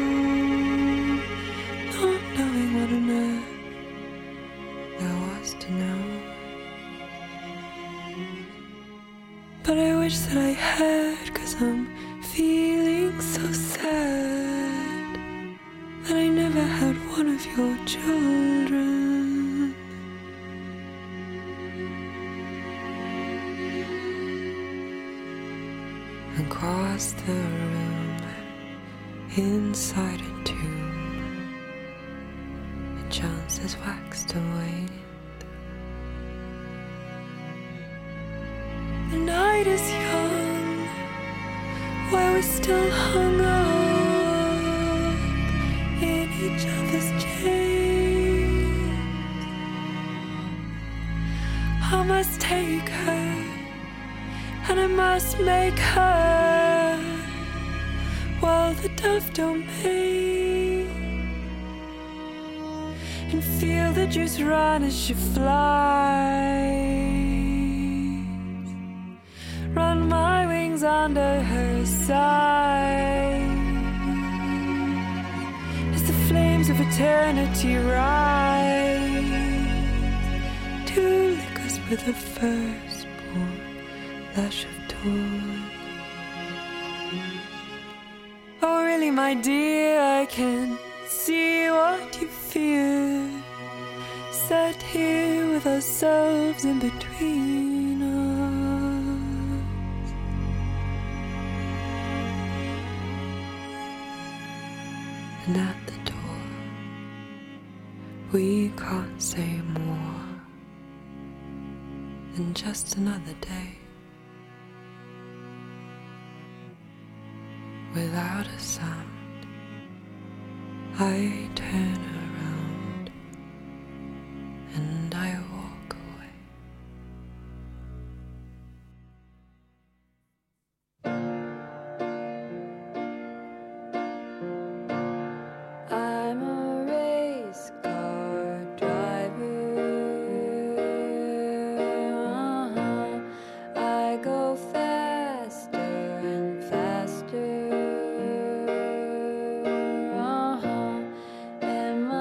not knowing what on earth there was to know. But I wish that I had, 'cause I'm feeling so sad that I never had one of your children. Across the room, inside a tomb, a chance has waxed and waned. The night is young, where we still hung up in each other's chains. I must take her, and I must make her, while the dove domain, and feel the juice run as she flies. Run my wings under her side as the flames of eternity rise to lick us with the firstborn lash of dawn. Oh really, my dear, I can see what you fear, sat here with ourselves in between us. And at the door, we can't say more than just another day. Without a sound, I turn around and I walk away. I'm a race car driver. Uh-huh. I go faster and faster. Uh-huh. And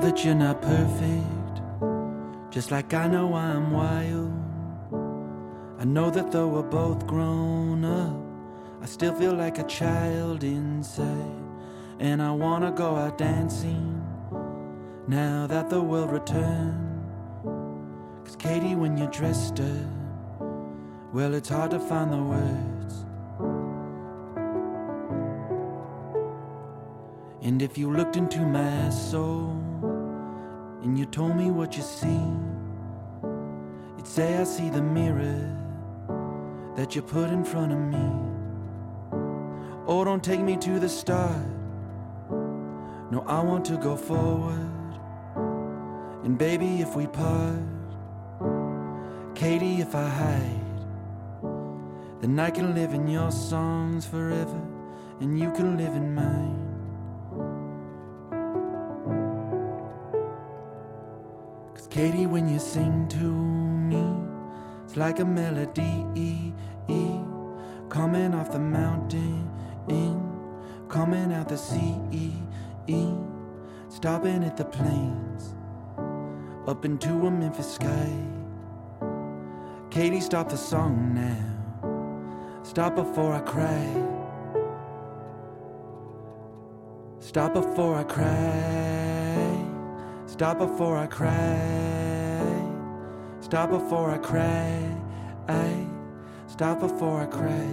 that you're not perfect, just like I know I'm wild. I know that though we're both grown up, I still feel like a child inside. And I wanna go out dancing now that the world returned. Cause Katie, when you're dressed up, well, it's hard to find the words. And if you looked into my soul and you told me what you see, you'd say I see the mirror that you put in front of me. Oh, don't take me to the start. No, I want to go forward. And baby, if we part, Katie, if I hide, then I can live in your songs forever, and you can live in mine. Cause Katie, when you sing to me, it's like a melody coming off the mountain, in, coming out the sea, stopping at the plains, up into a Memphis sky. Katie, stop the song now. Stop before I cry. Stop before I cry. Stop before I cry. Stop before I cry. I stop before I cry.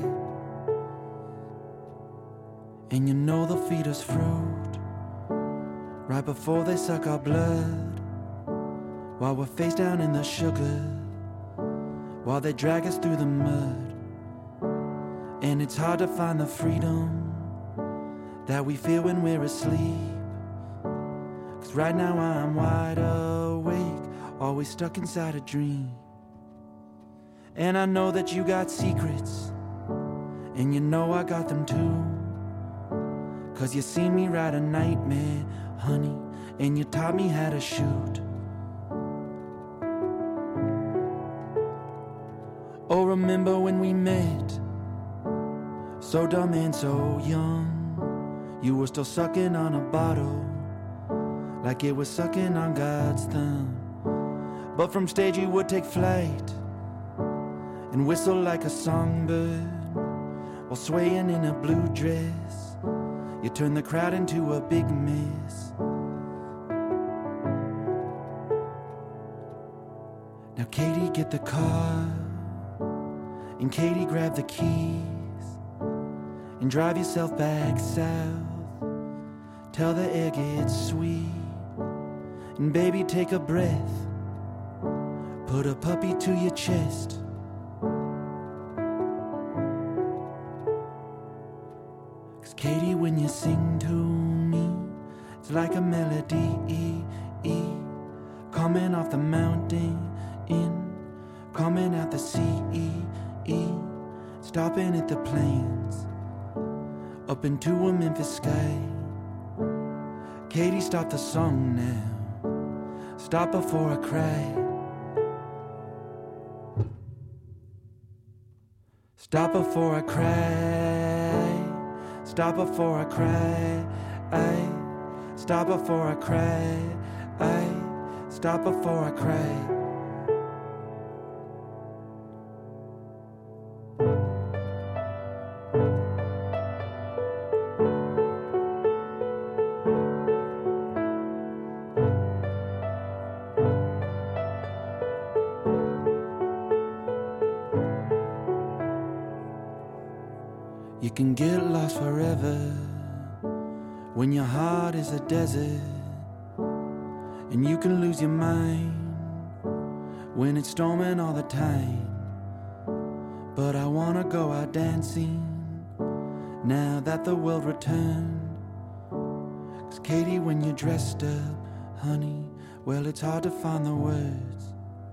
And you know they'll feed us fruit right before they suck our blood, while we're face down in the sugar, while they drag us through the mud. And it's hard to find the freedom that we feel when we're asleep. Cause right now I'm wide awake, always stuck inside a dream. And I know that you got secrets, and you know I got them too. Cause you seen me ride a nightmare, honey, and you taught me how to shoot. Oh, remember when we met? So dumb and so young. You were still sucking on a bottle, like it was sucking on God's thumb. But from stage you would take flight and whistle like a songbird, while swaying in a blue dress. You turn the crowd into a big mess. Now Katie, get the car, and Katie, grab the keys, and drive yourself back south. Tell the air gets sweet, and baby, take a breath. Put a puppy to your chest. Cause Katie, when you sing to me, it's like a melody coming off the mountain, in, coming out the sea, stopping at the plains, up into a Memphis sky. Katie, stop the song now. Stop before I cry. Stop before I cry. Stop before I cry. I stop before I cry. I stop before I cry. You can get lost forever when your heart is a desert, and you can lose your mind when it's storming all the time. But I wanna go out dancing now that the world returned. Cause Katie, when you're dressed up, honey, well, it's hard to find the words.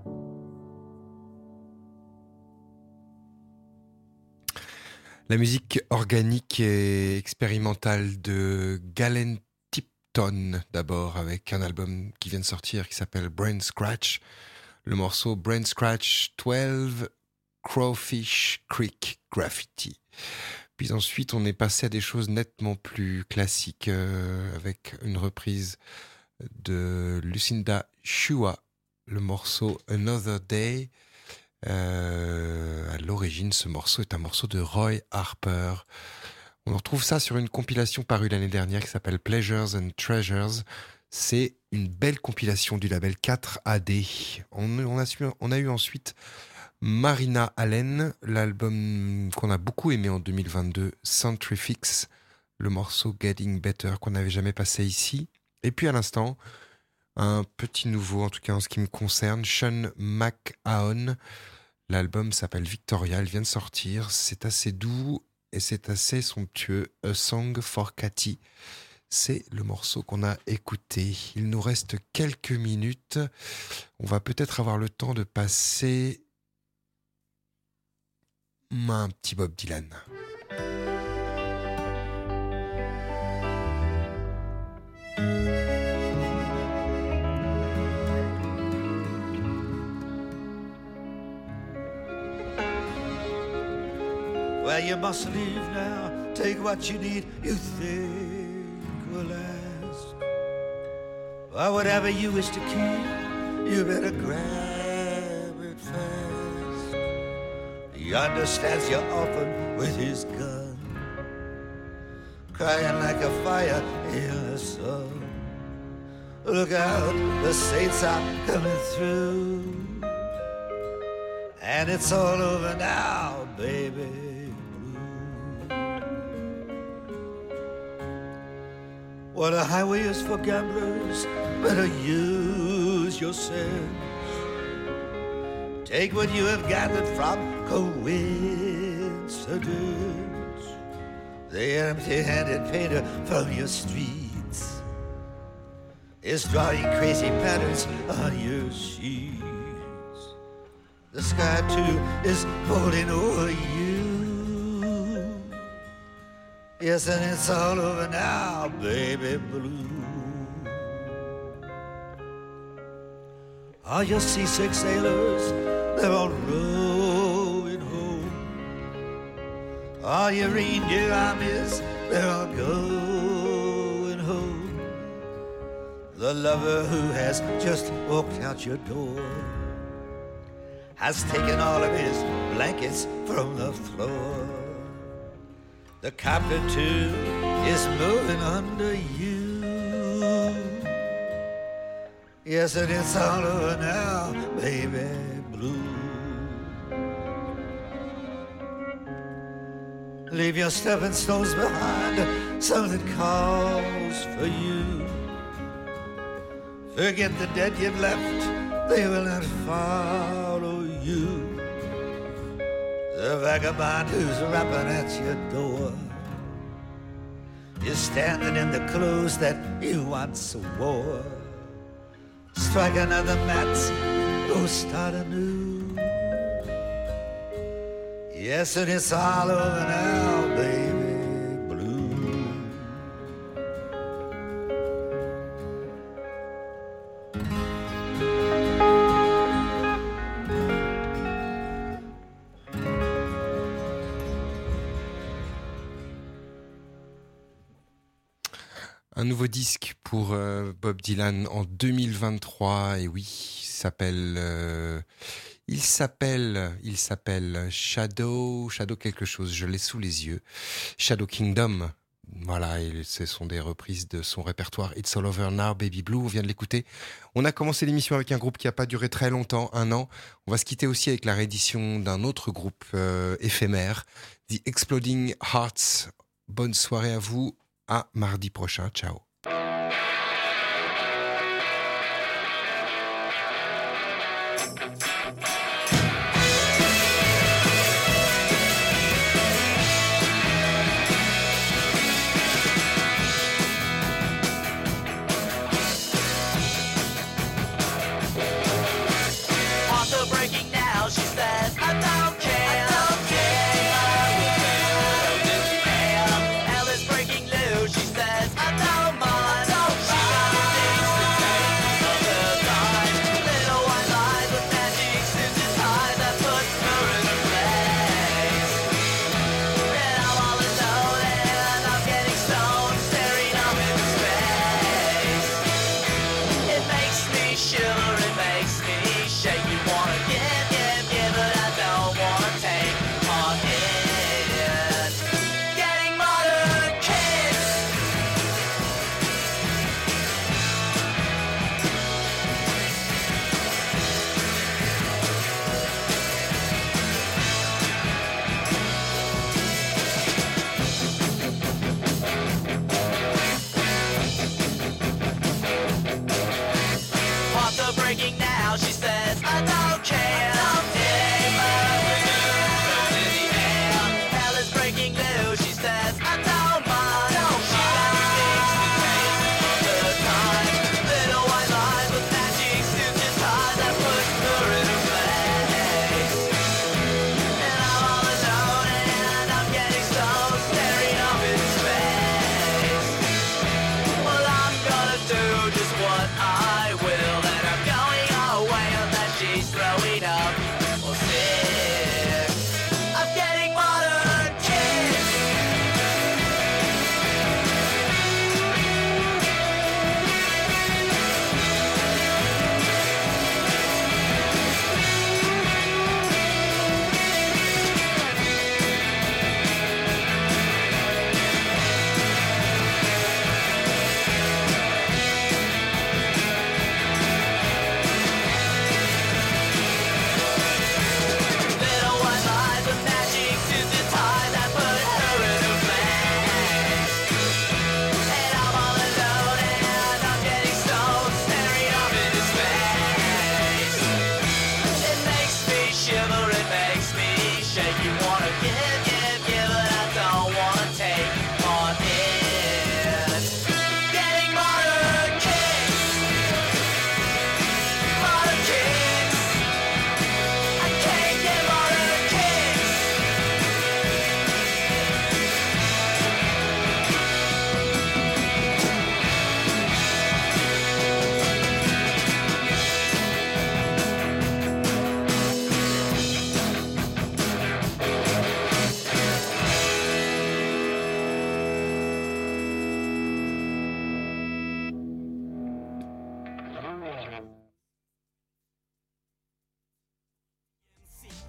La musique organique et expérimentale de Galen Tipton, d'abord, avec un album qui vient de sortir qui s'appelle Brain Scratch. Le morceau Brain Scratch douze, Crawfish Creek Graffiti. Puis ensuite, on est passé à des choses nettement plus classiques, euh, avec une reprise de Lucinda Chua, le morceau Another Day. Euh, à l'origine, ce morceau est un morceau de Roy Harper. On retrouve ça sur une compilation parue l'année dernière qui s'appelle Pleasures and Treasures. C'est une belle compilation du label quatre A D. On, on, a, su, on a eu ensuite Marina Allen, l'album qu'on a beaucoup aimé en deux mille vingt-deux, Centrifix, le morceau Getting Better qu'on n'avait jamais passé ici. Et puis à l'instant, un petit nouveau, en tout cas en ce qui me concerne, Sean McAhon. L'album s'appelle Victoria, il vient de sortir. C'est assez doux et c'est assez somptueux. A Song for Cathy. C'est le morceau qu'on a écouté. Il nous reste quelques minutes. On va peut-être avoir le temps de passer un petit Bob Dylan. Well, you must leave now. Take what you need, you think will last. Well, whatever you wish to keep, you better grab it fast. He understands you often with his gun, crying like a fire in the sun. Look out, the saints are coming through, and it's all over now, baby. Well, the highway is for gamblers, better use your sense. Take what you have gathered from coincidence. The empty-handed painter from your streets is drawing crazy patterns on your sheets. The sky, too, is folding over you. Yes, and it's all over now, baby blue. All your seasick sailors, they're all rowing home. All your reindeer armies, they're all going home. The lover who has just walked out your door has taken all of his blankets from the floor. The captain, too, is moving under you. Yes, and it's all over now, baby blue. Leave your stepping stones behind, something calls for you. Forget the dead you've left, they will not follow you. The vagabond who's rapping at your door is standing in the clothes that you once wore. Strike another match, go start anew. Yes, and it's all over now, baby blue. Un nouveau disque pour euh, Bob Dylan en deux mille vingt-trois, et oui, il s'appelle, euh, il s'appelle, il s'appelle Shadow, Shadow quelque chose, je l'ai sous les yeux, Shadow Kingdom. Voilà, et ce sont des reprises de son répertoire It's All Over Now, Baby Blue, on vient de l'écouter. On a commencé l'émission avec un groupe qui n'a pas duré très longtemps, un an. On va se quitter aussi avec la réédition d'un autre groupe euh, éphémère, The Exploding Hearts. Bonne soirée à vous. À mardi prochain. Ciao.